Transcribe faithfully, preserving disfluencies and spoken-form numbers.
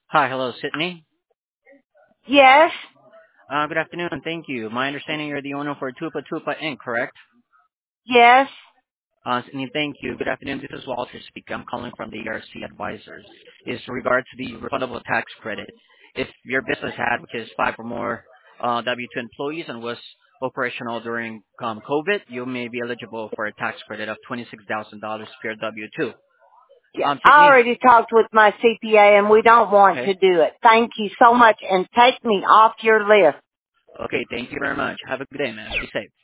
Hi. Hello, Sydney. Yes, Uh, Good afternoon. Thank you. My understanding you're the owner for Tupa Tupa Incorporated, correct? yes. Uh, Sydney, thank you. Good afternoon. This is Walter speaking. I'm calling from the E R C Advisors. It's in regard to the refundable tax credit. If your business had, which is five or more uh, W two employees and was operational during um, COVID, you may be eligible for a tax credit of twenty-six thousand dollars per W two. Yeah, Um, I Sydney, already talked with my C P A and we don't want okay. to do it. Thank you so much and take me off your list. Okay, thank you very much. Have a good day, man. Be safe.